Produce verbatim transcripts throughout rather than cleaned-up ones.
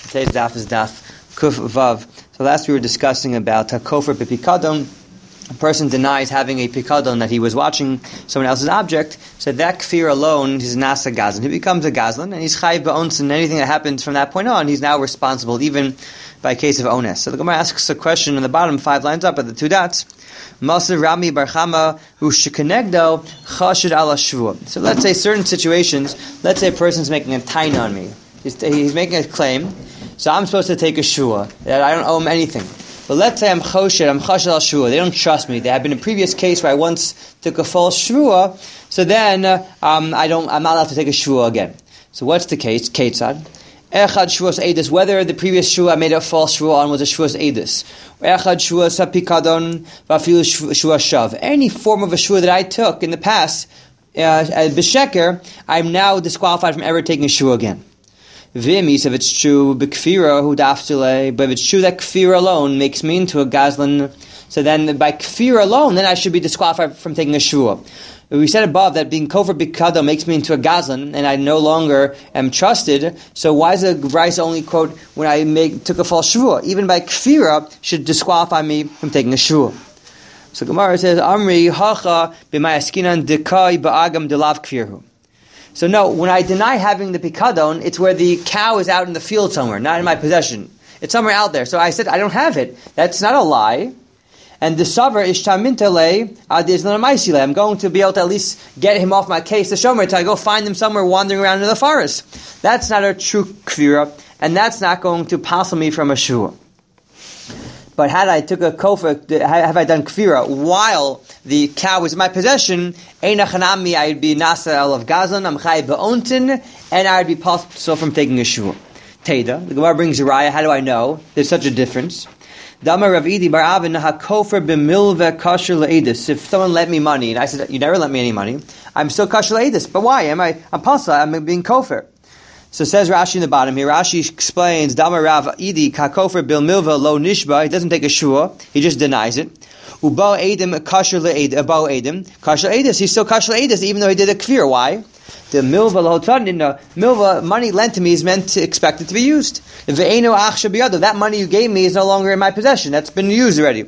Today's daf is daf kuf vav. So last we were discussing about a kofar b'pikadon. A person denies having a pikadon that he was watching someone else's object, so that kfir alone is nasa gazlan. He becomes a gazlan, and he's chayiv ba'onsin. Anything that happens from that point on, he's now responsible, even by a case of ones. So the Gemara asks a question in the bottom, five lines up at the two dots. Masir Rami Barchama hu shekenegdo chashid ala shvua. So let's say certain situations, let's say a person's making a taina on me. He's, he's making a claim, so I'm supposed to take a shvua, that I don't owe him anything. But let's say I'm choshed, I'm chashid al shvua. They don't trust me. There have been a previous case where I once took a false shvua, so then uh, um, I don't, I'm not allowed to take a shvua again. So what's the case? Ketzad. Echad shvuas edus, whether the previous shvua I made a false shvua on was a shvuas edus. Echad shvuas pikadon v'afilu shvuas shav. Any form of a shvua that I took in the past, uh, at b'sheker, I'm now disqualified from ever taking a shvua again. V'mis, if it's true, b'kfira hu daftule, but if it's true that kfira alone makes me into a gazlan, so then by kfira alone, then I should be disqualified from taking a shvua. We said above that being kofar b'kadon makes me into a gazlan, and I no longer am trusted. So why is the Bryce only quote when I make, took a false shvua? Even by kfira should disqualify me from taking a shvua. So Gemara says, Amri hacha b'mayaskinan dekai ba'agam delav kfirhu. So no, when I deny having the pikadon, it's where the cow is out in the field somewhere, not in my possession. It's somewhere out there. So I said I don't have it. That's not a lie. And the savar is tamintale adizlanamaisile. I'm going to be able to at least get him off my case, the shomer, till I go find him somewhere wandering around in the forest. That's not a true kfira, and that's not going to passel me from a shua. But had I took a kofar, have I done kfira while the cow was in my possession, einachanami, I'd be nasa el of gazlan, I'm chayiv ba'ontin, and I'd be possible from taking a shua. Teda, the Gemara brings a raya. How do I know there's such a difference? Dama Rav Idi bar Avin hakofer b'milve kasher le'edis. If someone lent me money, and I said, you never lent me any money, I'm still kasher le'edis. But why? Am I, I'm pasa, I'm being kofer. So says Rashi in the bottom here, Rashi explains, Dama Rav Idi kakofer b'milve lo nishba, he doesn't take a shua, he just denies it. Ubo edim kasher le'edis, abo edim, kasher le'edis, he's still kasher le'edis, even though he did a kfir. Why? The milva lahotadin, the milva money lent to me is meant to expect it to be used. Ve'eno achsha biyado, that money you gave me is no longer in my possession. That's been used already.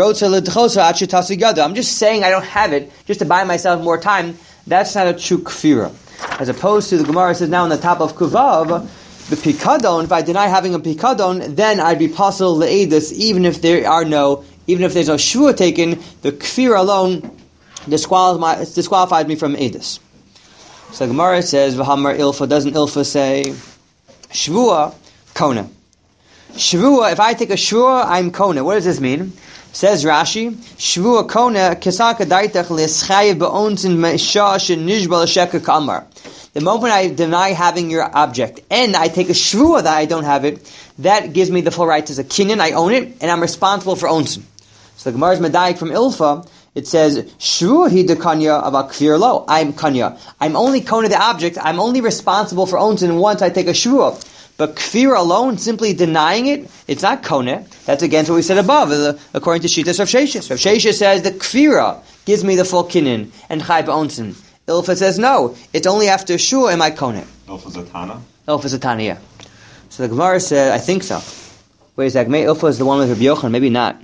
I'm just saying I don't have it, just to buy myself more time. That's not a true kfira. As opposed to the Gemara says now on the top of kuvav, the pikadon, if I deny having a pikadon, then I'd be possible le'edus, even if there are no, even if there's no shvua taken, the kfira alone disqualified, disqualified me from edus. So the Gemara says, V'hamar ilfa, doesn't ilfa say, Shvua, kona. Shvua, if I take a shvua, I'm kona. What does this mean? Says Rashi, Shvua kona, kesaka daitach l'eschayev ba'onzin me'shah she'nishba l'sheka k'amar. The moment I deny having your object, and I take a shvua that I don't have it, that gives me the full rights as a kinyan, I own it, and I'm responsible for onzin. So the Gemara's medayik from ilfa, it says, Shvua hi de kanya about kfir lo. I'm kanya. I'm only kona the object. I'm only responsible for onzin once I take a shvua. But kfir alone, simply denying it, it's not kona. That's against what we said above, according to Shittas Rav Sheshes. Rav Sheshes says the kfira gives me the full kinyan and chayv onzin. Ilfa says no. It's only after shvua am I kona. Ilfa's a Tana? Ilfa's a Tana, yeah. So the Gemara said, I think so. Wait a second. Maybe Ilfa is the one with Rabbi Yochanan. Maybe not.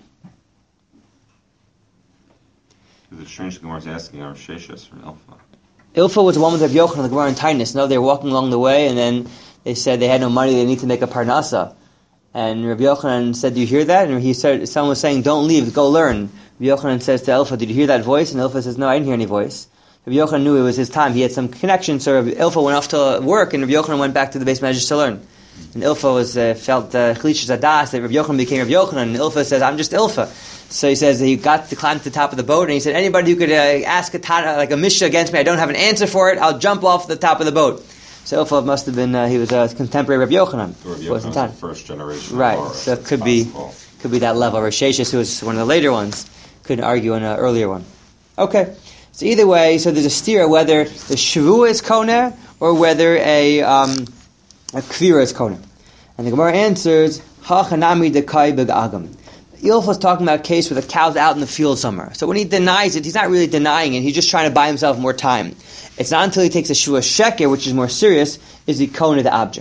It's strange the Gemara is asking our Sheshas from Ilfa. Ilfa was the one with Rabbi Yochanan, the Gemara in Tainus. No, they were walking along the way, and then they said they had no money, they need to make a parnasa. And Rabbi Yochanan said, do you hear that? And he said, someone was saying, don't leave, go learn. Rabbi Yochanan says to Ilfa, did you hear that voice? And Ilfa says, no, I didn't hear any voice. Rabbi Yochanan knew it was his time. He had some connection, so Ilfa went off to work, and Rabbi Yochanan went back to the base measures to learn. And Ilfa was, uh, felt chlishas uh, adas, that Rabbi Yochanan became Rabbi Yochanan, and Ilfa says, I'm just Ilfa. So he says he got to climb to the top of the boat, and he said, anybody who could uh, ask a tana, like a mishnah against me, I don't have an answer for it, I'll jump off the top of the boat. So Ilfa must have been, uh, he was a contemporary Rabbi Yochanan. So Rabbi Yochanan was the first generation. Right, Torah, so it could be, possible. could be that level. Rav Sheshes, who was one of the later ones, couldn't argue in an earlier one. Okay, so either way, so there's a steer whether the shvua is kona, or whether a, um, a kvira is kona. And the Gemara answers, hachanami dekai beg'agam. Ilfa was talking about a case where the cow's out in the field somewhere. So when he denies it, he's not really denying it. He's just trying to buy himself more time. It's not until he takes a shua sheker, which is more serious, is he kona the object.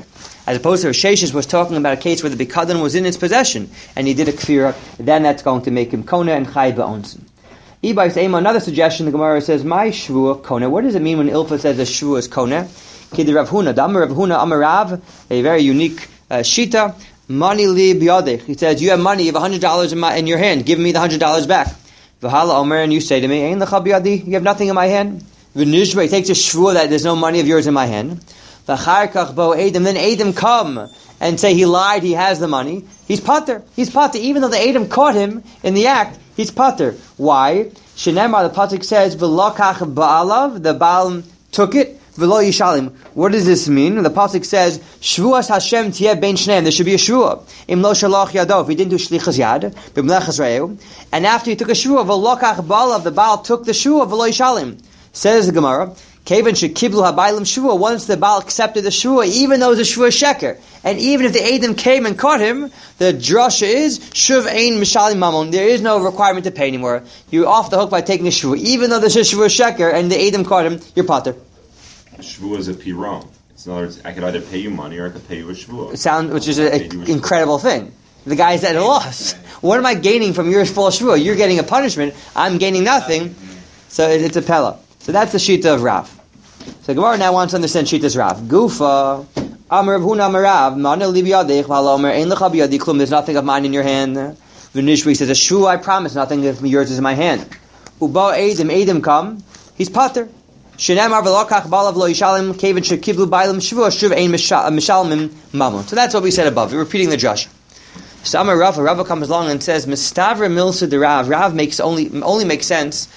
As opposed to Rav Sheshes was talking about a case where the Bikadon was in his possession, and he did a Kfira, then that's going to make him Kona and Chai Ba'onsin. Ibai Seima, another suggestion, the Gemara says, My Shvua Kona. What does it mean when Ilfa says a Shvua is Kona? Kid Rav Huna, Damar Rav Huna Amarav, a very unique uh, Shita, Money li biyadech. He says, you have money, you have one hundred dollars in, my, in your hand, give me the one hundred dollars back. V'hala Omer, and you say to me, Ein lecha biyadi, you have nothing in my hand. V'nishba, he takes a shvua that there's no money of yours in my hand. V'char kach bo Edom, then Edom come and say he lied, he has the money. He's pater. He's pater. Even though the Edom caught him in the act, he's pater. Why? Shenemar, the pasuk says, V'lokach ba'alav, the Baal took it, V'lo yishalim. What does this mean? The pasuk says, Shvuas Hashem tiyeh bein shneim. There should be a shvua. Im lo shalach yado. If he didn't do shlichas yad, b'mlechas re'eu. And after he took a shvua, V'lokach ba'alav, the Baal took the shvua, V'lo yishalim. Says the Gemara, Kevan shekiblu habaylim shvua. Once the Baal accepted the shvua, even though it was a shvua sheker, and even if the Edom came and caught him, the drasha is shuv ein mishalim mamon. There is no requirement to pay anymore. You're off the hook by taking a shvua, even though there's a shvua sheker and the Edom caught him. You're pater. A shvua is a piron. In other words, I could either pay you money or I could pay you a shvua. It sound, which is an incredible thing. The guy's at a loss. What am I gaining from your full shvua? You're getting a punishment. I'm gaining nothing. So it, it's a pella. So that's the shita of Rav. So Gemara now wants to understand shita's Rav. Gufa, Amar Huna Amarav, Mana li biyadech, V'halomer, Ein lecha biyadi klum. There's nothing of mine in your hand. V'nishri says, a shvua, I promise, nothing of yours is in my hand. Uba Edom, Edom come. He's pater. Shenemar v'lokach balav lo yishalim kevin shekiblu bailim shvua shuv ein mishalmim mamon. So that's what we said above. We're repeating the drush. So Amar Rav, Rav comes along and says, Mistavra milsa de Rav. Rav makes only only makes sense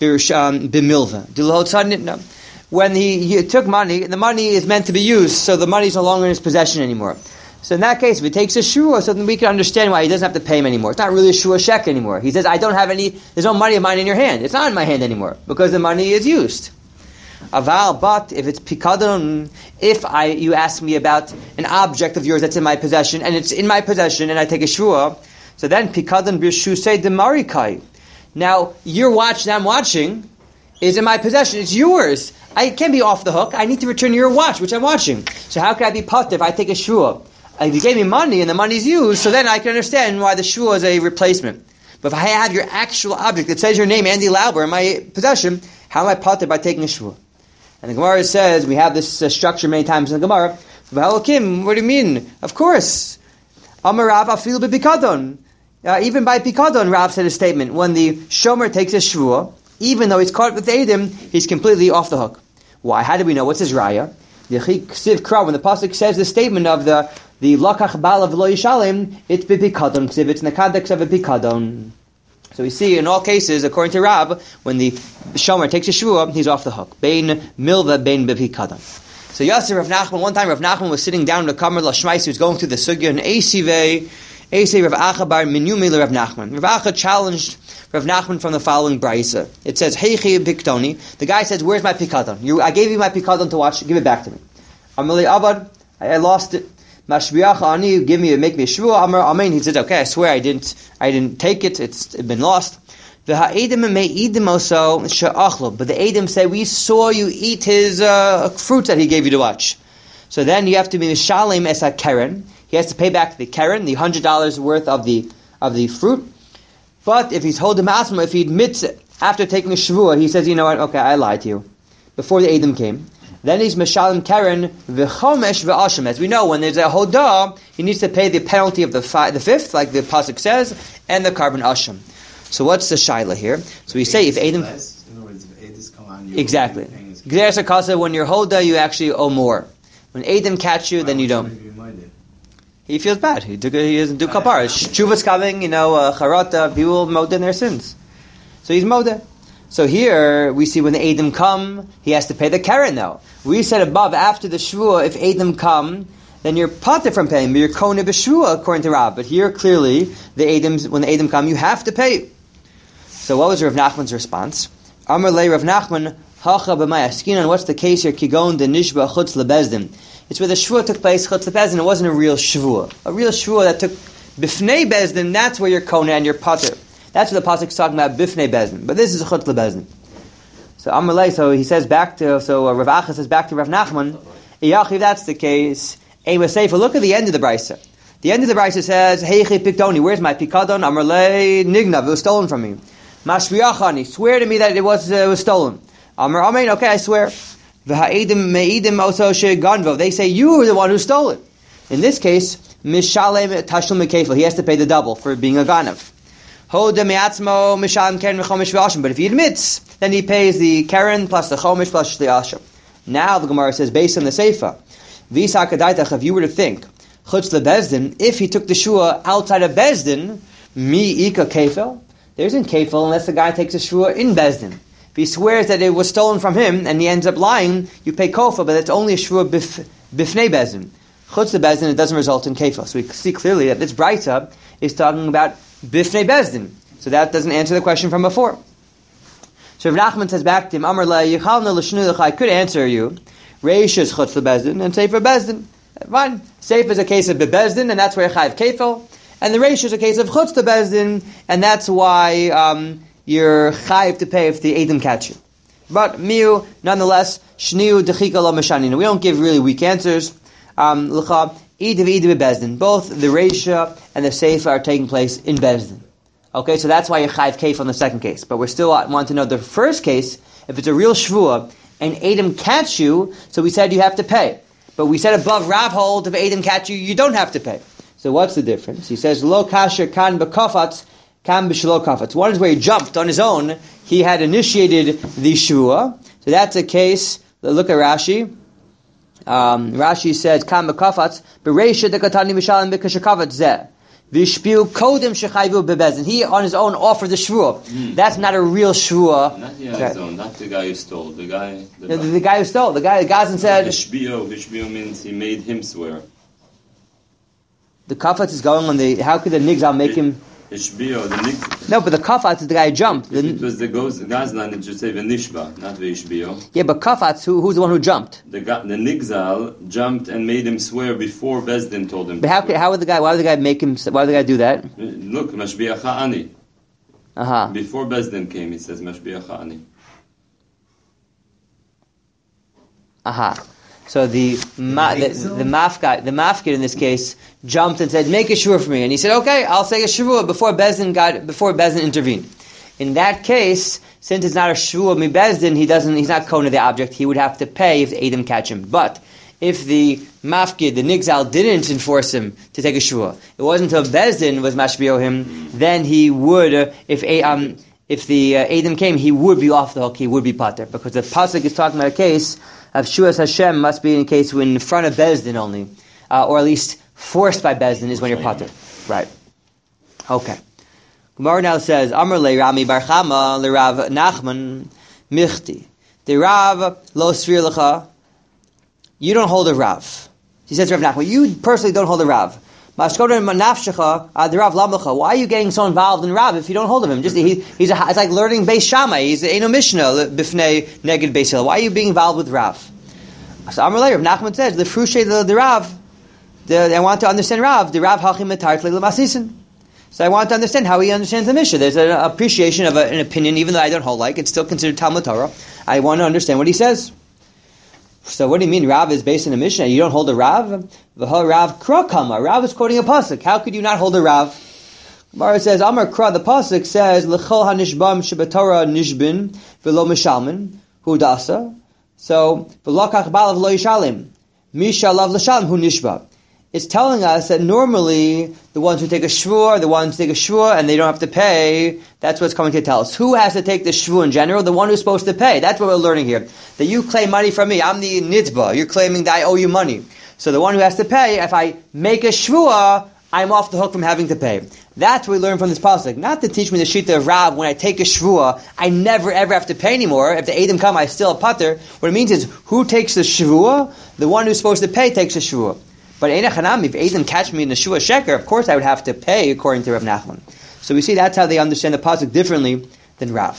b'milva. No. When he, he took money, the money is meant to be used, so the money is no longer in his possession anymore. So in that case, if he takes a shua, so then we can understand why he doesn't have to pay him anymore. It's not really a shua shek anymore. He says, I don't have any, there's no money of mine in your hand. It's not in my hand anymore, because the money is used. Aval, but if it's pikadon, if I you ask me about an object of yours that's in my possession, and it's in my possession, and I take a shvua, so then pikadon b'shusei demarikai. Now your watch that I'm watching is in my possession; it's yours. I can't be off the hook. I need to return your watch, which I'm watching. So how can I be pater if I take a shvua? If you gave me money and the money's used, so then I can understand why the shvua is a replacement. But if I have your actual object that says your name, Andy Lauber, in my possession, how am I pater by taking a shvua? And the Gemara says, we have this uh, structure many times in the Gemara. V'halakim, what do you mean? Of course. Amar Rav afil b'pikadon. Uh, even by pikadon, Rav said a statement. When the shomer takes a shvua, even though he's caught with Edom, he's completely off the hook. Why? How do we know? What's his raya? The Ksiv Kra, when the pasuk says the statement of the the lakach balav lo yishalim, it's b'pikadon Ksiv, it's nakadek of a pikadon. So we see in all cases, according to Rab, when the shomer takes a shvua, he's off the hook. Bein milva, bein b'pikadon. So Yasser Rav Nachman, one time Rav Nachman was sitting down in the Kamer Lashmais, he was going through the sugya, and Eisivei, Eisivei Rav Acha bar Minyumi le Rav Nachman. Rav Acha challenged Rav Nachman from the following brayso. It says, Heichi piktoni. The guy says, where's my pikadon? You, I gave you my pikadon to watch, give it back to me. Amalei Abad, I, I lost it. Mashbiach ani, give me, make me a shvua. Amar amen. He said, okay, I swear I didn't, I didn't take it. It's been lost. The ha'edim may edim also she'achlo. But the edim say, we saw you eat his uh, fruits that he gave you to watch. So then you have to be mishalim es keren. He has to pay back the keren, the hundred dollars worth of the of the fruit. But if he's holding asma, if he admits it after taking a shvua, he says, you know what? Okay, I lied to you before the edim came. Then he's Meshalim Karen v'chomesh v'ashem. As we know, when there's a hodah, he needs to pay the penalty of the fi- the fifth, like the pasuk says, and the carbon ashem. So what's the shaila here? So we say if Edom... In other words, if Edom come on, you exactly. G'der's akasa, when you're hodah, you actually owe more. When Edom catch you, then you don't. He feels bad. He, took a, he doesn't do kapara. Shuva's coming, you know, uh, charata, people moed in their sins. So he's moed. So here we see when the Edom come, he has to pay the keren though. We said above, after the shvua, if Edom come, then you're pater from paying, but you're kone b'shvua according to Rab. But here clearly, the Edoms, when the Edom come, you have to pay. So what was Rav Nachman's response? Amar le Rav Nachman, hacha b'may askinan. What's the case here? Kigon de nishba chutz lebezdin. It's where the shvua took place, chutz lebezdin. It wasn't a real shvua. A real shvua that took b'fnei bezdin. That's where you're kone and you're pater. That's what the pasuk is talking about, bifnei bezdin. But this is a chutz lebezdin. So Amalei, so he says back to, so uh, Rav Acha says back to Rav Nachman, if that's the case, Eva Seifa, look at the end of the Brisa. The end of the Brisa says, Heichi Piktoni, where's my Pikadon? Amrle Nignav, it was stolen from me. Mashviachani, swear to me that it was, uh, was stolen. Amr Amen, okay, I swear. V'ha'edim me'idim oso she'ganvo, they say you were the one who stole it. In this case, Mishalem Tashlum Mekefel, he has to pay the double for being a ganav. Hoda me'atzmo Mishalem Keren v'chomish v'asham, but if he admits, then he pays the Keren plus the chomish plus the asham. Now the Gemara says, based on the Seifa, V'isa kadaitach, if you were to think, Chutz leBezdin, if he took the shua outside of Bezdin, mi ika kefel, there isn't kefel unless the guy takes a shua in Bezdin. If he swears that it was stolen from him and he ends up lying, you pay kofa, but it's only a shua bif, bifnei Bezdin. Chutz leBezdin, it doesn't result in kefel. So we see clearly that this Braita is talking about bifnei Bezdin. So that doesn't answer the question from before. So Rav Nachman says back to him, Amar la yichalna l'shnu, I could answer you, Reish is chutz leBezdin and Sefer Bezdin. Fine. Seif is a case of bebezdin, and that's where chayiv kefel. And the reish is a case of chutz to bezdin, and that's why um, you're chayiv to pay if the edim catch you. But miu, nonetheless, shniu dechika lo meshanina. We don't give really weak answers. Um, l'cha idiv idiv bezdin. Both the reisha and the seif are taking place in bezdin. Okay, so that's why you're chayiv kefel in the second case. But we still want to know the first case, if it's a real shvua and edim catch you, so we said you have to pay. But we said above Rav hold, if Adam catch you, you don't have to pay. So what's the difference? He says, Lo kasher kan b'kafatz, kan b'shlo kafatz. One is where he jumped on his own. He had initiated the shua. So that's a case, look at Rashi. Um, Rashi says, kan b'kafatz, b'reisha dekatani mishalim b'kashakavatz zeh. V'shpiu kodem shechayvu bebezdin. He on his own offered the shvua. Mm. That's not a real shvua. Not the okay. own, not the guy who stole. The guy. The, the, the guy who stole. The guy. The Gazan said. V'shpiu. V'shpiu means he made him swear. The kafatz is going on the. How could the nigzal make him? V'shpiu. The nigzal. No, but the kafatz is the guy who jumped. If it was the Gazlan, it should say v'nishba, not v'shpiu. Yeah, but kafatz, who, who's the one who jumped? The the nigzal jumped and made him swear before Bezdin told him. But how could, how would the guy? Why would the guy make him? Why would the guy do that? Look, mashbiacha ani. Uh-huh. Before Bezdin came, he says mashbiacha ani. Aha. Uh-huh. So the ma, the, the mafkid, the mafkid in this case jumped and said, "Make a shvua for me," and he said, "Okay, I'll say a shvua before Bezdin got before Bezdin intervened." In that case, since it's not a shvua mi Bezdin, he doesn't. He's not kona the object. He would have to pay if the Adam catch him. But if the mafkid, the nigzal, didn't enforce him to take a shvua, it wasn't until Bezdin was mashbio him, then he would. Uh, if a um, if the uh, Adam came, he would be off the hook. He would be pater, because the pasuk is talking about a case of shuas Hashem must be in a case when in front of Bezdin only, uh, or at least forced by Bezdin is when you're pater. Right. Okay. Gemara now says, Amar le Rami bar Chama le Rav Nachman michti. The Rav lo svir lecha. You don't hold a Rav. He says to Rav Nachman, you personally don't hold a Rav. Mashkoda manafshecha the Rav lamlecha. Why are you getting so involved in Rav if you don't hold of him? Just he, he's a, it's like learning Beis Shammai. He's a Mishnah bifnei neged Beis Hillel. Why are you being involved with Rav? So Amar le Rav Nachman says the frushe the, the Rav. The, I want to understand Rav. The Rav hachim etartli lemasisin. So I want to understand how he understands the Mishnah. There's an appreciation of a, an opinion, even though I don't hold like it's still considered Talmud Torah. I want to understand what he says. So what do you mean Rav is based on a Mishnah? You don't hold a Rav? V'ha Rav Kra Kama. Rav is quoting a pasuk. How could you not hold a Rav? Gemara says Amar Kra. The pasuk says L'chol hanishbam shebatorah nishbin v'lo mishalmin hu dasa. So v'lokach balav lo yishalim mishalav l'shalim hu nishba. It's telling us that normally the ones who take a shvur are the ones who take a shvur and they don't have to pay. That's what's coming to tell us. Who has to take the shvur in general? The one who's supposed to pay. That's what we're learning here. That you claim money from me. I'm the nitba. You're claiming that I owe you money. So the one who has to pay, if I make a shvur, I'm off the hook from having to pay. That's what we learn from this pasuk. Not to teach me the shita of Rav, when I take a shvur, I never ever have to pay anymore. If the Adam come, I still a pater. What it means is, who takes the shvur? The one who's supposed to pay takes the shvur. But Eina Chanam, if Adam catch me in the Shua Sheker, of course I would have to pay according to Rav Nachman. So we see that's how they understand the pasuk differently than Rav.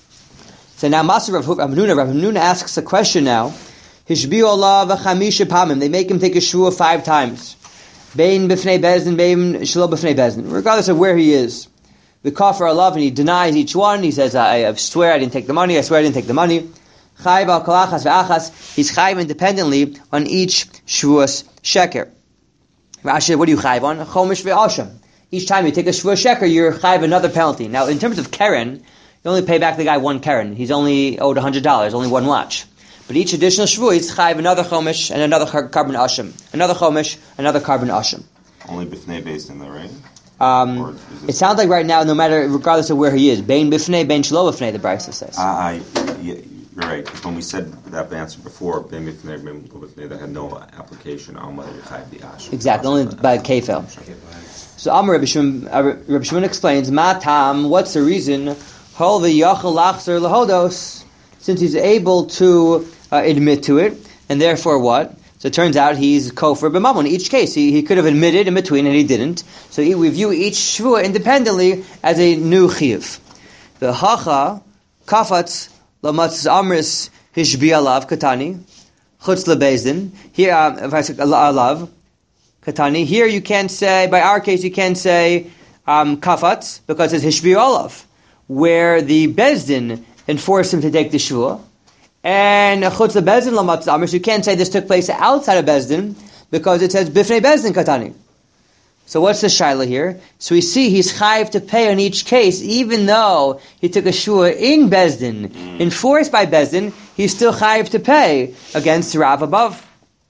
So now Maser Rav Hamnuna, Rav Hamnuna asks a question now. Hishbiu Allah v'chamisha pamim. They make him take a shua five times. Bein b'fnei bezdin, bein shelo b'fnei bezdin. Regardless of where he is. The kafir Allah, and he denies each one. He says, I, I swear I didn't take the money, I swear I didn't take the money. Chayv al kol achas ve'achas, he's chayv independently on each shvuas sheker. Rashi, what do you chayv on? Chomish ve'asham. Each time you take a shvuas sheker, you're chayv another penalty. Now, in terms of keren, you only pay back the guy one keren. He's only owed one hundred dollars, only one watch. But each additional shvu, he's chayv another chomish and another carbon asham. Another chomish, another carbon asham. Only bifnei based in there, right? Um, it sounds like right now, no matter, regardless of where he is, bein bifnei, bein shelo bifnei, the Brisa says. I, I, yeah, you're right. Because when we said that answer before, bein bifnei, bein shelo bifnei, that had no application on whether you chayv the ash. Exactly, only by kefel. So Amar Rabbi Shimon, uh, Rabbi Shimon explains, Matam, what's the reason? Hol v'yachal lachzer lahodos, since he's able to uh, admit to it, and therefore what? So it turns out he's kofar b'mamon. In each case, he, he could have admitted in between and he didn't. So he, we view each shvua independently as a new chiyuv. The hacha kafatz lamatz amris hishbi alav katani chutz lebezdin. Here, um, if I say alav katani, here you can't say. By our case, you can't say um, kafatz because it's hishbi alav, where the bezdin enforced him to take the shvua. And chutz lebezdin lamatz amris, you can't say this took place outside of bezdin because it says bifnei bezdin katani. So what's the shaila here? So we see he's chayiv to pay on each case, even though he took a shua in bezdin, mm. enforced by bezdin, he's still chayiv to pay against Rav above.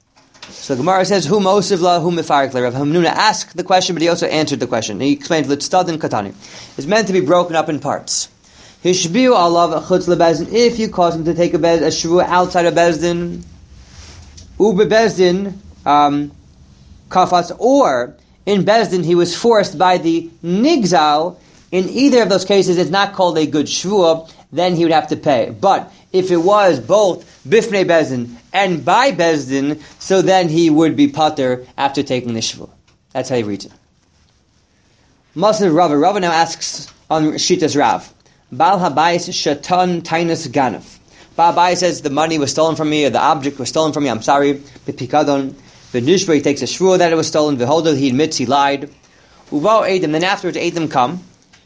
So the Gemara says, "Who mosiv la, who mefarik la." Rav Hamnuna asked the question, but he also answered the question. He explained litztadin katani. It's meant to be broken up in parts. Hishbiu alav chutz lebezdin. If you cause him to take a, bez, a shvua outside of bezdin, ube bezdin um, kafatz, or in bezdin he was forced by the nigzal. In either of those cases, it's not called a good shvua. Then he would have to pay. But if it was both bifnei bezdin and by bezdin, so then he would be pater after taking the shvua. That's how he reads it. Masav Rava. Rava now asks on Shitas Rav. Baal habayis shatan tainus ganav. Baal habayis says the money was stolen from me, or the object was stolen from me. I'm sorry. B'pikadon. V'nishba, he takes a shvua that it was stolen. V'holda, he admits he lied. Uvo edim. Then afterwards, edim come.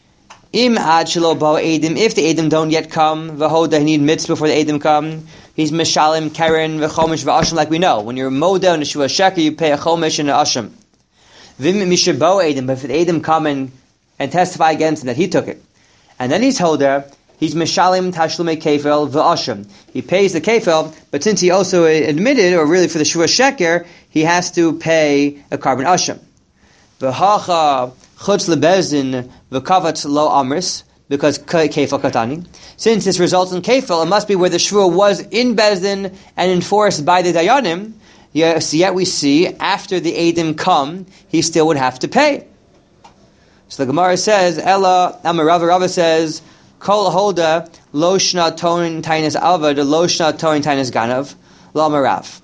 Im ad shelo bo edim. If the edim don't yet come, v'holda, he admits before the edim come. He's mishalim karen v'chomish v'asham, like we know. When you're moda and a shvua sheker, you pay a chomish and a asham. V'im mishabo edim. But if the edim come and, and testify against him that he took it, and then he's holder, he's mishalim tashlumei kefel v'asham. He pays the kefel, but since he also admitted, or really for the shvua sheker, he has to pay a carbon asham. V'hacha chutz lebezdin v'kavatz lo amris, because kefel katani. Since this results in kefel, it must be where the shvua was in bezdin and enforced by the dayanim. Yes, yet we see after the edim come, he still would have to pay. So the Gemara says, Ella, Amarava Rava says, Kol holda lo shna toin tainis avad, lo shna toin tainis ganav, lo amarav.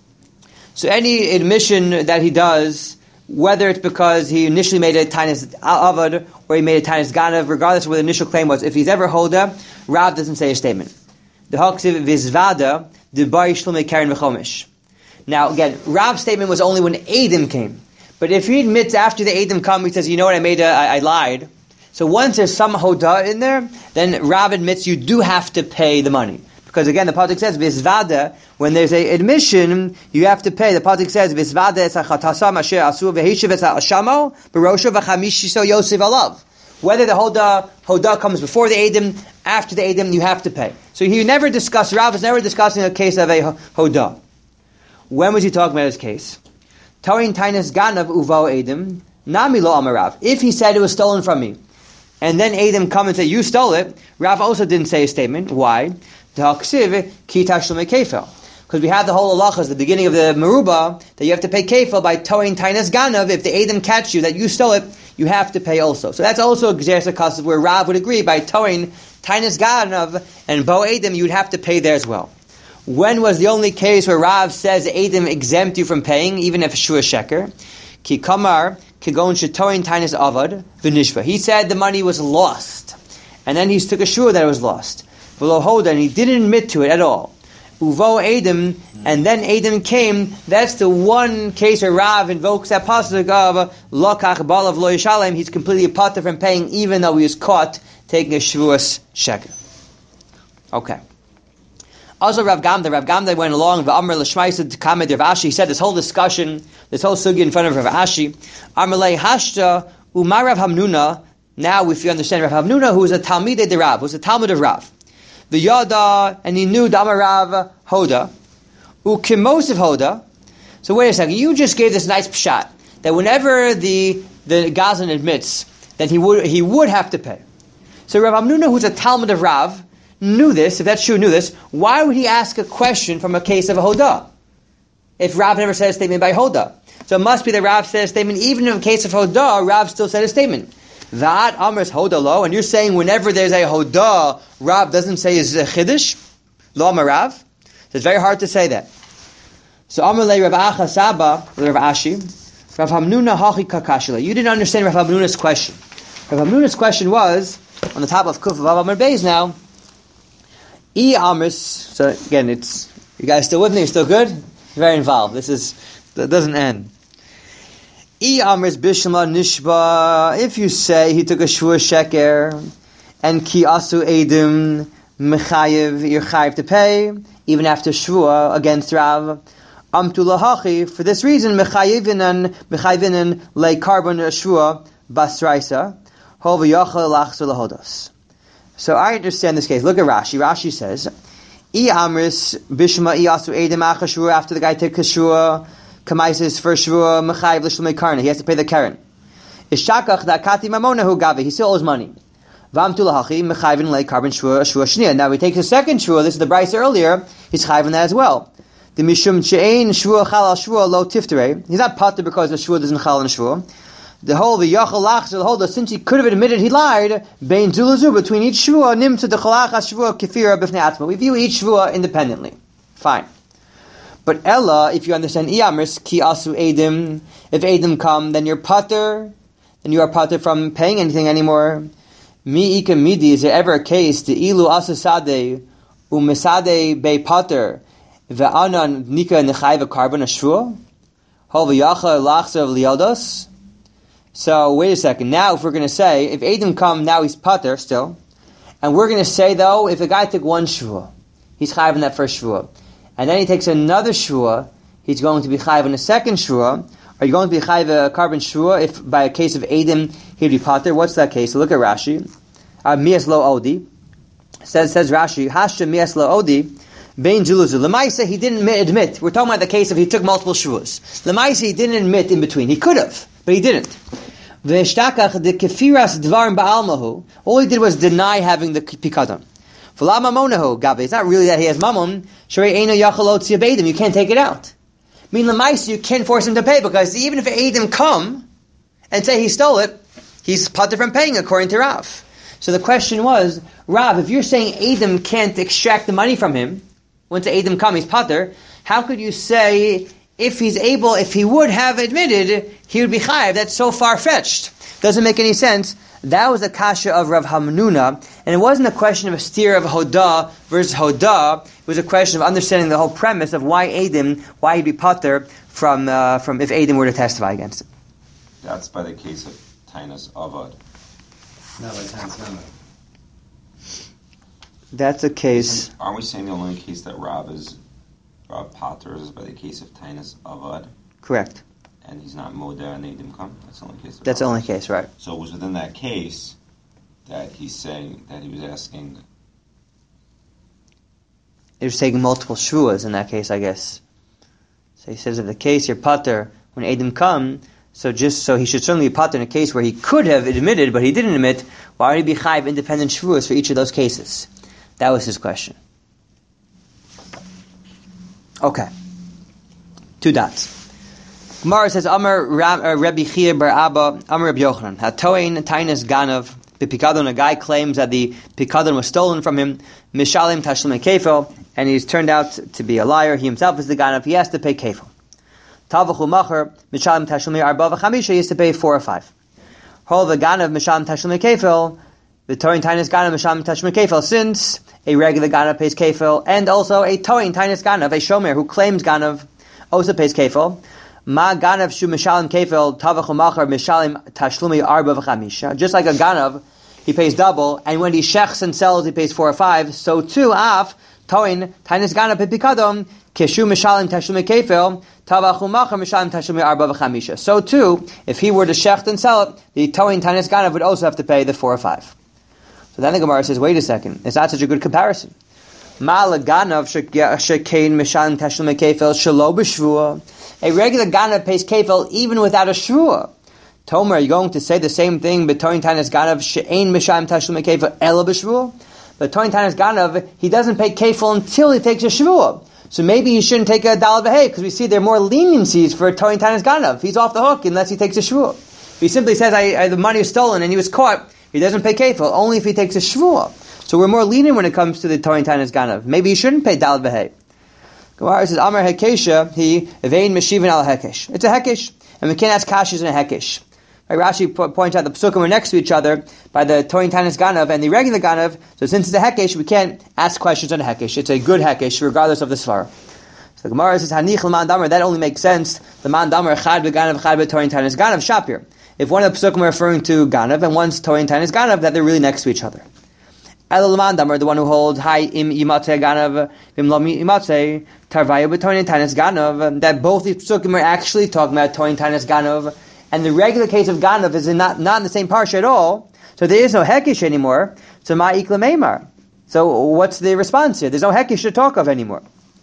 So any admission that he does, whether it's because he initially made a tainis avad or he made a tainis ganav, regardless of what the initial claim was, if he's ever holda, Rav doesn't say a statement. The haksiv vizvada the bar shlume karen v'chomish. Now again, Rav's statement was only when Edim came. But if he admits after the Edim come, he says, you know what, I made a, I, I lied. So once there's some hoda in there, then Rav admits you do have to pay the money. Because again, the pasuk says, Vizvada, when there's a admission, you have to pay. The pasuk says, Vizvada es ha'chatasam asher asu v'hishiv es ha'ashamo, b'rosho v'chamishiso yosef alav. Whether the hoda, hoda comes before the Edim, after the Edim, you have to pay. So he never discussed, Rav is never discussing a case of a hoda. When was he talking about his case? Torin tainis ganav uvo edim nami lo amarav. If he said it was stolen from me, and then edim come and say you stole it, Rav also didn't say a statement. Why? Because we have the whole halachas, the beginning of the meruba, that you have to pay kefil by torin tainis ganav. If the edim catch you that you stole it, you have to pay also. So that's also a gzersa kasav where Rav would agree by torin tainis ganav and bo edim you would have to pay there as well. When was the only case where Rav says Edim exempt you from paying, even if shua sheker? Ki kamar kigon shetoin tainis avad v'nishva. He said the money was lost, and then he took a shua that it was lost. V'lo hoda, and he didn't admit to it at all. Uvo Edim, and then Edim came. That's the one case where Rav invokes that pasuk of lokach balav lo yishalem. He's completely pater from paying, even though he was caught taking a shuas sheker. Okay. Also, Rav Gamda, Rav Gamda went along. V'amar l'shmaisa t'kamed Rav Ashi. He said this whole discussion, this whole sugi in front of Rav Ashi. Amalei hashta umar Rav Hamnuna. Now, if you understand Rav Hamnuna, who was a Talmidei de Rav, who was a Talmud of Rav, the Yada, and he knew Damar Rav Hoda, ukimosiv Hoda. So wait a second. You just gave this nice pshat that whenever the the Gazan admits that he would he would have to pay. So Rav Hamnuna, who's a Talmud of Rav, knew this. If that's true, knew this. Why would he ask a question from a case of a Hoda? If Rav never said a statement by Hoda, so it must be that Rav said a statement. Even in the case of Hoda, Rav still said a statement. That Amr's Hoda lo, and you're saying whenever there's a Hoda, Rav doesn't say is a Chiddush lo Amar Rav. So it's very hard to say that. So Amar le Rav Acha Saba, Rav Ashi, Rav Hamnuna hachi kakashila. You didn't understand Rav Hamnuna's question. Rav Hamnuna's question was on the top of Kuf Vav Amar Beis now. E Amris. So again, it's you guys still with me? You're still good? You're very involved. This is that doesn't end. E Amris Bishma Nishba. If you say he took a shvur sheker and ki asu edim mechayev, you're chayev to pay even after shvur against Rav. Amtulahachi. For this reason, mechayevinan mechayevinan lay carbon shvur basraisa hov yachal lachzul lahodos. So I understand this case. Look at Rashi. Rashi says, "I amris bishma I asu edim achashur." After the guy took kashur, kamaisis for shvur mechayev l'shlemei karna. He has to pay the karen. Ishakach dakati mamona hu gavi. He still owes money. Vam tulahachi mechayvin lay carbon shvur shvur shnia. Now he takes a second shvur. This is the Bryce earlier. He's chayvin that as well. The mishum she'ein shvur chalal shvur lo tiftere. He's not pater because the shvur doesn't chal on shvur. The whole the yachal lachzul holder, since he could have admitted he lied, bein zulazu between each shvua nimta the chalachas shvua kefira b'fnei atzma. We view each shvua independently. Fine, but ella, if you understand iyamris ki asu edim, if edim come, then you're pater, then you are pater from paying anything anymore. Mi ika midi, is there ever a case the ilu asu sadeh u'mesade be pater ve'anan nika nechayva carbon a shvua hol v'yachal lachzul liyados. So, wait a second. Now, if we're going to say, if Adam come, now he's pater still. And we're going to say, though, if a guy took one shvua, he's chayiv in that first shvua. And then he takes another shvua, he's going to be chayiv in a second shvua. Are you going to be chayiv a carbon shvua if by a case of Adam, he'd be pater? What's that case? So look at Rashi. Uh, Mias lo odi. Says, says Rashi, Hashem mias lo odi. Bein zuluzu. Lemaisa, he didn't admit. We're talking about the case of he took multiple shvuas. Lemaisa, he didn't admit in between. He could have, but he didn't. V'eshtakach de kefiras dvarim ba'almahu. All he did was deny having the pikadon. V'la mamonahu gabe. It's not really that he has mamon. Shrei eino yachalot tziyabeidim. You can't take it out. I mean, lemaisa, you can't force him to pay because even if Adam come and say he stole it, he's pater from paying according to Rav. So the question was, Rav, if you're saying Adam can't extract the money from him, once Adam come, he's pater, how could you say, if he's able, if he would have admitted, he would be chayiv? That's so far-fetched. Doesn't make any sense. That was the kasha of Rav Hamnuna, and it wasn't a question of a steer of Hoda versus Hoda. It was a question of understanding the whole premise of why Adam, why he'd be pater from, uh, from if Adam were to testify against him. That's by the case of Tainus Avad. No, by Tainus Memo. That's a case. Aren't we saying the only case that Rav is Rav Pater is by the case of Tainus Avad? Correct. And he's not Moda and Edim Come? That's the only case. That's the only case, right. So it was within that case that he's saying, that he was asking. He was taking multiple shvuas in that case, I guess. So he says, if the case you're pater when Edim come, so just so he should certainly be pater in a case where he could have admitted, but he didn't admit. Why would he be chayiv independent shvuas for each of those cases? That was his question. Okay. Two dots. Gemara says, Amar Rabbi Chia bar Abba, Amar Rabbi Yochanan, Hatoin Tainus Ganav, the Pikadon, a guy claims that the Pikadon was stolen from him, Mishalim Tashlim Kefil, and he's turned out to be a liar. He himself is the Ganav, he has to pay Kefil. Tavachu Macher, Mishalim Tashlim Arba V'chamisha, he has to pay four or five. Hol the Ganav, Mishalim Tashlim Kefil, the Toin Tainus Ganav, Mishalim Tashlim Kefil, since a regular Ganav pays Kefil, and also a Toin Tainus Ganav, a Shomer who claims Ganav, also pays Kefil. Ma Ganav Shu Mishalim Kefil, Tavachu Machar, Mishalim Tashlumi Arba V'chamisha. Just like a Ganav, he pays double, and when he shechs and sells, he pays four or five. So too, Af, Toin, Tainis Ganav Pipikadom, Keshu Mishalim Tashlumi Kefil, Tavachu Machar Mishalim Tashlumi Arba V'chamisha. So too, if he were to shecht and sell it, the Toin Tainis Ganav would also have to pay the four or five. So then the Gemara says, wait a second, it's not such a good comparison. Ma'ala Ganav Shekain Mishalim Tashlumi Kefil Shalo B'Shvua. A regular Ganav pays Kefil even without a Shvua. Tomer, are you going to say the same thing, but Toin Tainis Ganav She'ein Mishalim Tashlumi Kefil Ela B'Shvua? But Toin Tainis Ganav, he doesn't pay Kefil until he takes a Shvua. So maybe he shouldn't take a Dalad V'Hei, because we see there are more leniencies for Toin Tainis Ganav. He's off the hook unless he takes a Shvua. If he simply says, I, I, the money was stolen and he was caught, he doesn't pay Kefil, only if he takes a Shvua. So we're more lenient when it comes to the Toin Tainis Ganav. Maybe he shouldn't pay Dalad V'Hei. Gemara says, Amar Hekesha, he, Evein Meshivin al Hekesh. It's a Hekesh. And we can't ask Kashas in a Hekesh. Right, Rashi po- points out the psukim are next to each other by the Toin Tainis Ganav and the regular Ganav. So since it's a Hekesh, we can't ask questions on a Hekesh. It's a good Hekesh, regardless of the Svara. So the Gemara says, Hanich l'man damer, that only makes sense. The man damer, chad b'ganav, chad b'toin Tainis Ganav, shapir. If one of the psukim are referring to Ganav and one's Toin Tainis Ganav, that they're really next to each other. El l'man damer, the one who holds, Hai im imatze Ganav, im lo imatze, tarvayu b'toin Tainis Ganav, that both these psukim are actually talking about Toin Tainis Ganav. And the regular case of Ganav is in not, not in the same parsha at all, so there is no Hekesh anymore, so Ma'ikla Meimar. So what's the response here? There's no Hekesh to talk of anymore.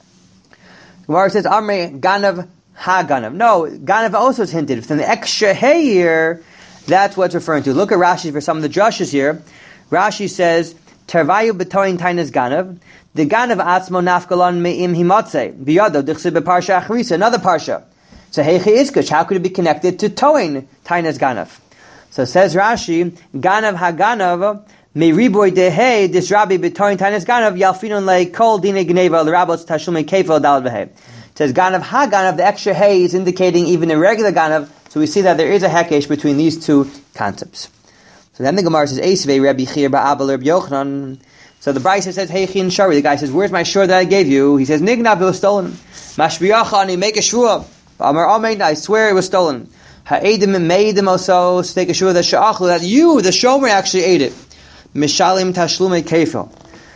Gemara says, Amre Ganav Ha Ganav. No, Ganav also is hinted. From the extra Hey here, that's what it's referring to. Look at Rashi for some of the drushes here. Rashi says, Tervayu b'toin Tainis Ganav, the Ganav atzmo nafkalon me'im himatze, biyado dichse beparsha achrisa, another parsha. So Heiche Izkush, how could it be connected to Toin Tainis Ganav? So says Rashi, Ganav HaGanav, Me Riboy Dehe, this Rabbi B'Toin Tainis Ganav, Yalfinon Le Kol Dine Gneva, the Rabbos Tashlume Kefel Dalad V'Hei. It says Ganav HaGanav, the extra Hey is indicating even a regular Ganav, so we see that there is a Hekesh between these two concepts. So then the Gemara says, Eisvei Rabbi Chir Ba'abel Rabbi Yochanan. So the Brisa says, Hey Chin Shari, the guy says, where's my shur that I gave you? He says, Nignav, it was stolen. Mashbiyacha, and he make a shua. Amar Amen, I swear it was stolen. Ha'edim made them also, so take a shua that sha'achlu, that you, the shomer, actually ate it. Mishalim tashlume kefil.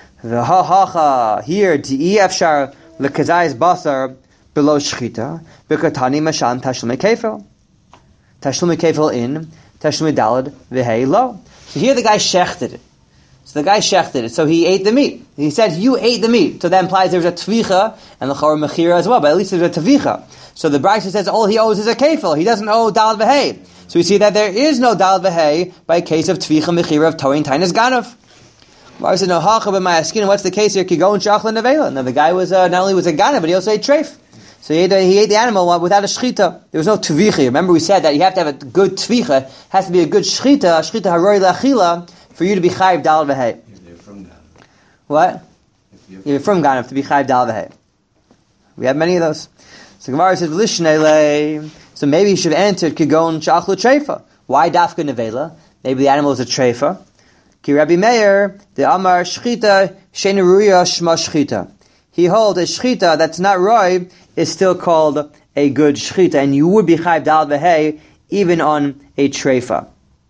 V'ha-ha-ha, here, di'i afshar, l'kazayis basar, below shchita, v'katani mishalim tashlume kefil. Tashlume kefil in, tashlume dalad, v'hei lo. So here the guy shechted it. So the guy shechted it, so he ate the meat. He said, you ate the meat. So that implies there's a tvicha, and the chor mechira as well, but at least there's a tvicha. So the Brisa says all he owes is a kefil. He doesn't owe dalad v'hei. So we see that there is no dalad v'hei by a case of tvicha mechira of Toin Tainis Ganav. I said, no hacha b'mayaskin. What's the case here? Kigon shachla nevela. Now the guy was uh, not only was a ganav, but he also ate treif. So he ate, he ate the animal without a shchita. There was no tvicha. Remember we said that you have to have a good tvicha. It has to be a good shchita, a shchita haroi lachila, for you to be chayiv dalad v'hei. If you're from Ganav. What? If you're, you're from Ganav to be chayiv dalad v'hei. We have many of those. So Gemara says, "Lishnele." So maybe he should have answered, "Kigon shachlu treifa." Why dafka nevela? Maybe the animal is a treifa. Ki Rabbi Meir, the Amar shchita sheneruya shma shchita. He holds a shchita that's not roy is still called a good shchita, and you would be chayv dal v'hei even on a treifa.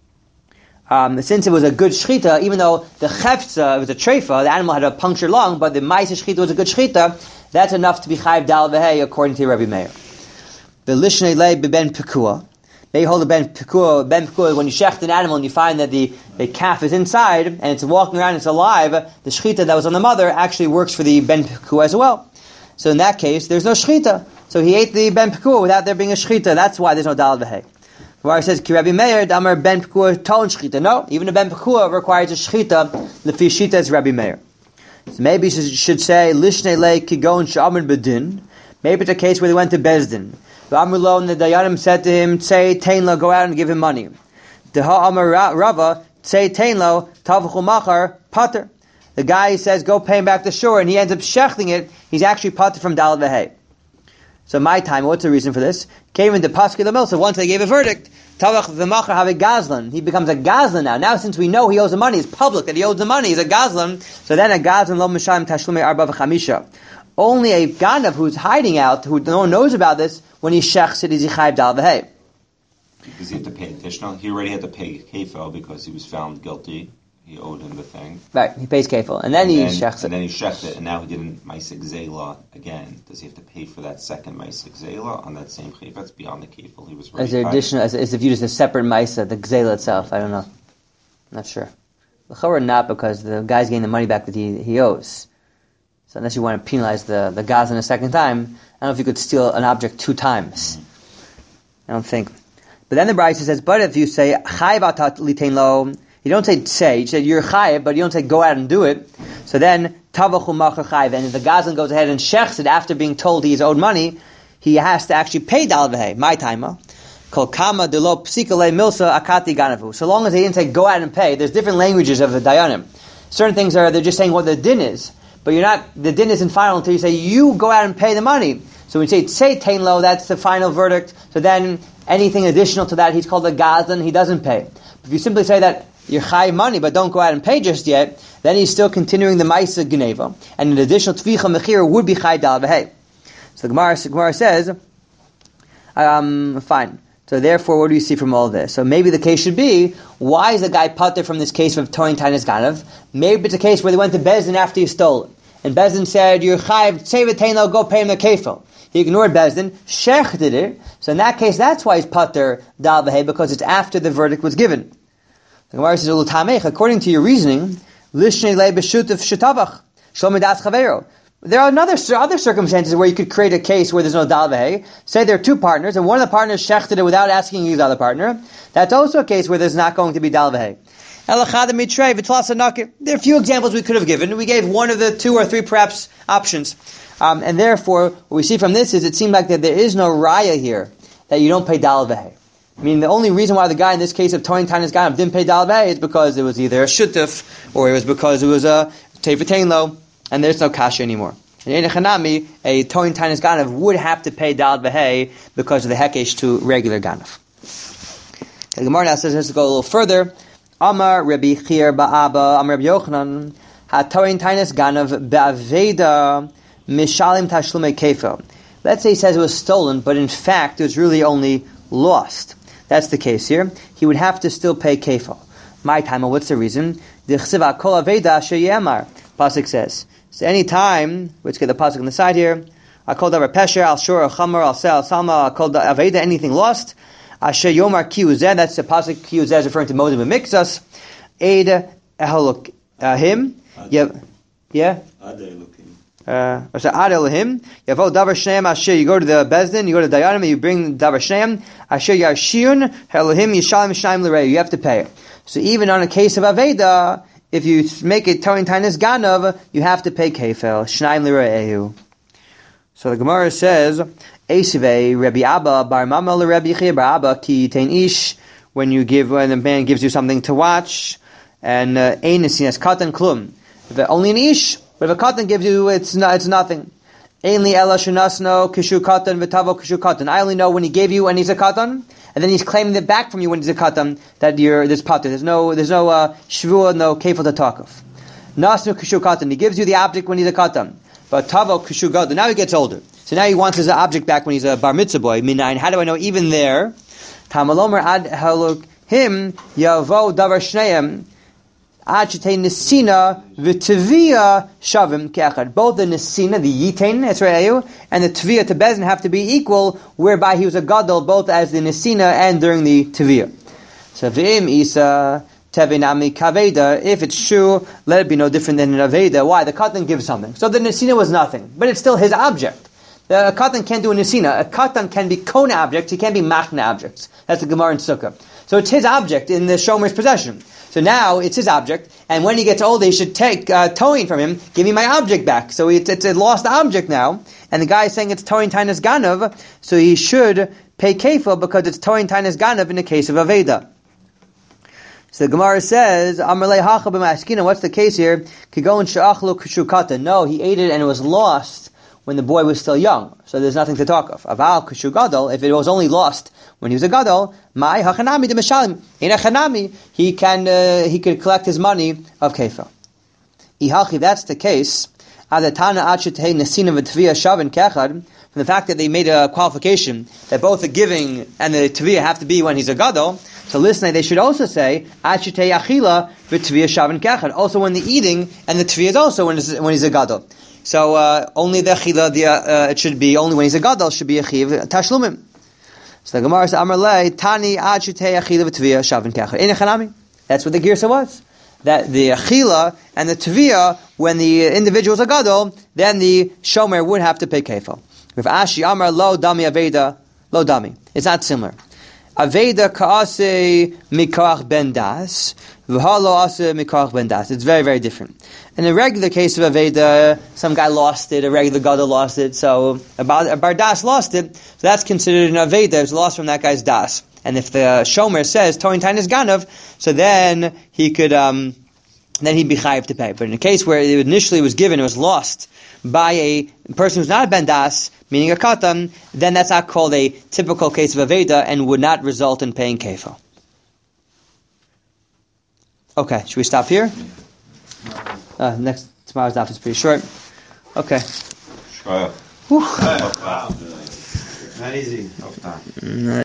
Um, since it was a good shchita, even though the chefza was a treifa, the animal had a punctured lung, but the ma'isa shchita was a good shchita. That's enough to be chayv dal v'hei according to Rabbi Meir. The lishnei lei ben pekua. They hold a ben pekua. Ben pekua is when you shecht an animal and you find that the, the calf is inside and it's walking around, it's alive. The shchita that was on the mother actually works for the ben pekua as well. So in that case, there's no shchita. So he ate the ben pekua without there being a shchita. That's why there's no dal v'hei. Where it says, Ki Rabbi Meir, Damar ben pekua ton shchita. No, even a ben pekua requires a shchita. Lefi shita is Rabbi Meir. So maybe you should say, Lishnei lei kigon sh'amin bedin. Maybe it's a case where they went to Bezdin. The Amrullah and the Dayanim said to him, Tzei Teinlo, go out and give him money. The Ha'amar Rava, Tzei Teinlo, Tavchu Machar, Pater. The guy says, go pay him back the shore, and he ends up shechting it. He's actually Pater from Dalad v'hei. So my time, what's the reason for this? Came into Paskei Lamil, so once they gave a verdict, Tavach v'machar have a gazlan. He becomes a gazlan now. Now since we know he owes the money, it's public that he owes the money, he's a gazlan, so then a gazlan lo mishayim tashlumei arba v'chamisha. Only a ganav who's hiding out, who no one knows about this, when he shechs it, is he chayv dal v'hei. Because he had to pay additional. He already had to pay kefil because he was found guilty. he owed him the thing. Right, he pays kefil, and then and he then, shechs it. And then he shechs it, and now he didn't Maisik Zela again. Does he have to pay for that second Maisik Zela on that same chayv? That's beyond the kefil. He was As there additional, as, as if you just a separate Maisa, the gzela itself. I don't know. Not sure. L'chorah not, because the guy's getting the money back that he, he owes. So unless you want to penalize the, the Gazan a second time, I don't know if you could steal an object two times. I don't think. But then the Brisa says, but if you say, chayiv atat litain lo, you don't say say, you say you're chayiv, but you don't say go out and do it. So then, tavachu macher chayiv, and if the Gazan goes ahead and shechs it after being told he's owed money, he has to actually pay dal v'hei, my timer. Kol kama de lo psikale milsa akati ganavu. So long as they didn't say go out and pay, there's different languages of the dayanim. Certain things are, they're just saying what the din is. But you're not, the din isn't final until you say, you go out and pay the money. So when you say, say tain lo, that's the final verdict. So then, anything additional to that, he's called a gazan, he doesn't pay. If you simply say that, you're chai money, but don't go out and pay just yet, then he's still continuing the maisa geneva. And an additional tvicha mechira would be chai dal v'hei. So the Gemara, Gemara says, um, fine. So therefore, what do you see from all this? So maybe the case should be, why is the guy pater from this case of Toin Tainas Ganav? Maybe it's a case where they went to Bezdin after he stole it. And Bezdin said, you're chayiv, save it, taino, go pay him the kefil. He ignored Bezdin, Shech did it. So in that case, that's why he's pater dal v'hei, because it's after the verdict was given. The Gemara says, Ulutamech, according to your reasoning, lishnei le b'shutuf shetavach, shlomidas chavero. There are another, other circumstances where you could create a case where there's no dal v'hei. Say there are two partners, and one of the partners shechted it without asking the other partner. That's also a case where there's not going to be dal v'hei. There are a few examples we could have given. We gave one of the two or three perhaps options. Um, and therefore, what we see from this is it seemed like that there is no raya here that you don't pay dal v'hei. I mean, the only reason why the guy in this case of Toin Tainas Ganav didn't pay dal v'hei is because it was either a shutuf or it was because it was a tevatein lo. And there's no kasha anymore. In Hanami, a Toin Tainas Ganav would have to pay dal v'hei because of the hekesh to regular Ganav. The Gemara now says, let's go a little further. Amar Rabbi Chir Ba'aba, Amar Rabbi Yochanan, Ha Toin Tainas Ganav Ba'aveda Mishalim Tashlume Kefil. Let's say he says it was stolen, but in fact it was really only lost. That's the case here. He would have to still pay kefil. My time, what's the reason? The Chsiva Kol Aveda Sheyemar. Pasuk says. So any time, let's get the pasuk on the side here. I called over pesher, al shur, al chamer, al sel, al salma, I called aveda, anything lost. Asher yomar kiyuzeh, that's the pasuk kiyuzeh is referring to Moses and Mixas. Eid ehaluk him. Yeah. Yeah? Uh, or so ad Elohim. Yavo davar shneim asher, you go to the Bezdin, you go to Dayanim, and you bring davar shneim. Asher yashiyun, Elohim yishalim shneim l'rei, you have to pay it. So even on a case of aveda, if you make it Toin Tainas Ganav, you have to pay kefil. Shnaim l're'ehu. So the Gemara says, Esivei Rabbi Abba bar Mama l'Rabbi Chir bar Abba ki tein ish, when you give, when the man gives you something to watch, and ein nesinas katan klum. If only an ish, but if a katan gives you, it's not, it's nothing. Ein li ela shenasno kishu katan v'tavo kishu katan. I only know when he gave you and he's a katan. And then he's claiming it back from you when he's a katan, that you're this pater. There's no, there's no uh, shvua, no kefil to talk of. Nasnu kishu katan. He gives you the object when he's a katan, but tavo kishu katan. Now he gets older, so now he wants his object back when he's a bar mitzvah boy. Minayin. How do I know? Even there, tamalomer ad haluk him yavo davar shneim ad shetei nesina v'tevia shavim keachad. Both the nesina, the yitain esrayu, and the tvia to Bezdin have to be equal, whereby he was a gadol both as the nesina and during the tvia. So v'im isa tevinami kaveda. If it's true, let it be no different than an aveda. Why? The katan gives something, so the nesina was nothing, but it's still his object. A katan can't do a nesina. A katan can be kona objects. He can't be machna objects. That's the Gemara in Sukkah. So it's his object in the shomer's possession. So now it's his object, and when he gets older, he should take uh, towing from him. Give me my object back. So it's, it's a lost object now, and the guy is saying it's towing Tainas Ganav, so he should pay kefil because it's towing Tainas Ganav in the case of aveda. So the Gemara says, Amalei hacha b'maskina. What's the case here? Kigon she'achlu kshukata. No, he ate it and it was lost when the boy was still young, so there's nothing to talk of. Aval kushu gadol, if it was only lost when he was a gadol, my hachanami de meshalim. In a chanami, he can uh, he could collect his money of kefil. Ihachi, that's the case. Adatana achetei nesina v'tvia shavin kechad. from the fact that they made a qualification that both the giving and the tviyah have to be when he's a gadol, so listening, they should also say, Achitei achila v'tviyah shavan kachad. Also when the eating and the tviyah is also when, when he's a gadol. So uh, only the achila, the, uh, it should be, only when he's a gadol, should be a chiv tashlumim. So the Gemara says, Amar lei, Tani achitei achila v'tviyah shavan kachad. Ein echanami. That's what the girsa was. That the achila and the tviyah, when the individual is a gadol, then the shomer would have to pay kefil. With Ashi Amar lo dami aveda, lo dami. It's not similar. Aveda ka'ase mikach ben das, v'halo ase mikach ben das. It's very, very different. In a regular case of Aveda, some guy lost it, a regular gadol lost it, so a bar das lost it, so that's considered an Aveda, it's lost from that guy's das. And if the shomer says, Toin Tainis Ganav, so then he could, um, then he'd be chayiv to pay. But in a case where it initially was given, it was lost by a person who's not a ben das, meaning a katan, then that's not called a typical case of Aveda and would not result in paying kefil. Okay, should we stop here? Uh, next, tomorrow's daf is pretty short. Okay. Sure. Wow. Not easy.